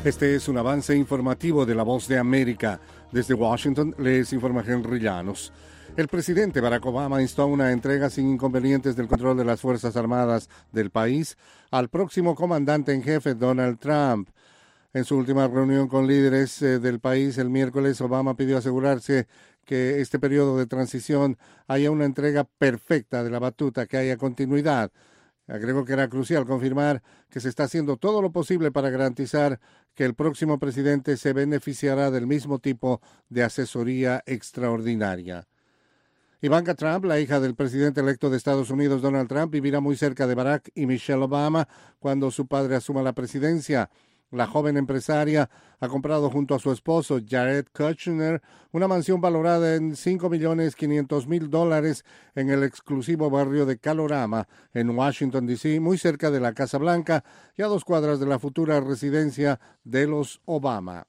Este es un avance informativo de La Voz de América. Desde Washington les informa Henry Llanos. El presidente Barack Obama instó a una entrega sin inconvenientes del control de las Fuerzas Armadas del país al próximo comandante en jefe, Donald Trump. En su última reunión con líderes del país el miércoles, Obama pidió asegurarse que este periodo de transición haya una entrega perfecta de la batuta, que haya continuidad. Agregó que era crucial confirmar que se está haciendo todo lo posible para garantizar que el próximo presidente se beneficiará del mismo tipo de asesoría extraordinaria. Ivanka Trump, la hija del presidente electo de Estados Unidos, Donald Trump, vivirá muy cerca de Barack y Michelle Obama cuando su padre asuma la presidencia. La joven empresaria ha comprado junto a su esposo, Jared Kushner, una mansión valorada en $5.500.000 en el exclusivo barrio de Kalorama, en Washington, D.C., muy cerca de la Casa Blanca y a 2 cuadras de la futura residencia de los Obama.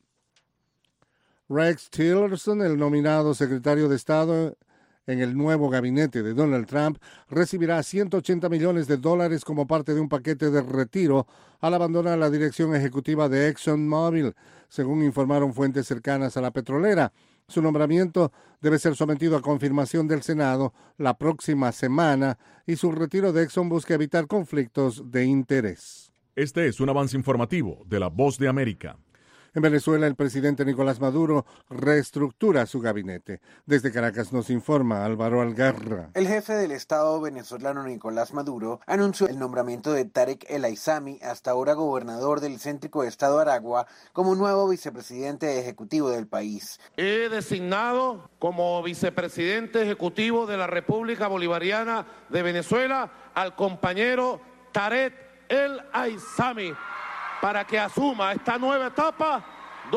Rex Tillerson, el nominado secretario de Estado en el nuevo gabinete de Donald Trump, recibirá $180 millones como parte de un paquete de retiro al abandonar la dirección ejecutiva de ExxonMobil, según informaron fuentes cercanas a la petrolera. Su nombramiento debe ser sometido a confirmación del Senado la próxima semana y su retiro de Exxon busca evitar conflictos de interés. Este es un avance informativo de La Voz de América. En Venezuela, el presidente Nicolás Maduro reestructura su gabinete. Desde Caracas nos informa Álvaro Algarra. El jefe del Estado venezolano Nicolás Maduro anunció el nombramiento de Tarek El Aissami, hasta ahora gobernador del céntrico estado Aragua, como nuevo vicepresidente ejecutivo del país. He designado como vicepresidente ejecutivo de la República Bolivariana de Venezuela al compañero Tarek El Aissami, para que asuma esta nueva etapa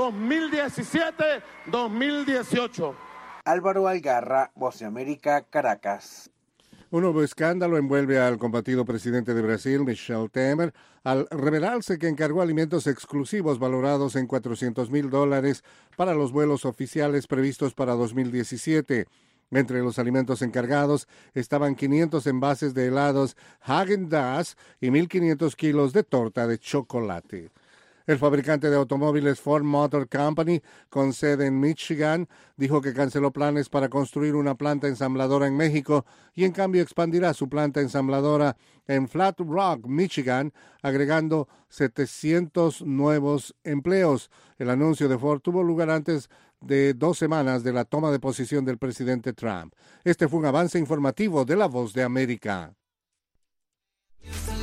2017-2018. Álvaro Algarra, Voz de América, Caracas. Un nuevo escándalo envuelve al combatido presidente de Brasil, Michel Temer, al revelarse que encargó alimentos exclusivos valorados en $400.000 para los vuelos oficiales previstos para 2017. Entre los alimentos encargados estaban 500 envases de helados Häagen-Dazs y 1.500 kilos de torta de chocolate. El fabricante de automóviles Ford Motor Company, con sede en Michigan, dijo que canceló planes para construir una planta ensambladora en México y en cambio expandirá su planta ensambladora en Flat Rock, Michigan, agregando 700 nuevos empleos. El anuncio de Ford tuvo lugar antes de 2 semanas de la toma de posesión del presidente Trump. Este fue un avance informativo de La Voz de América.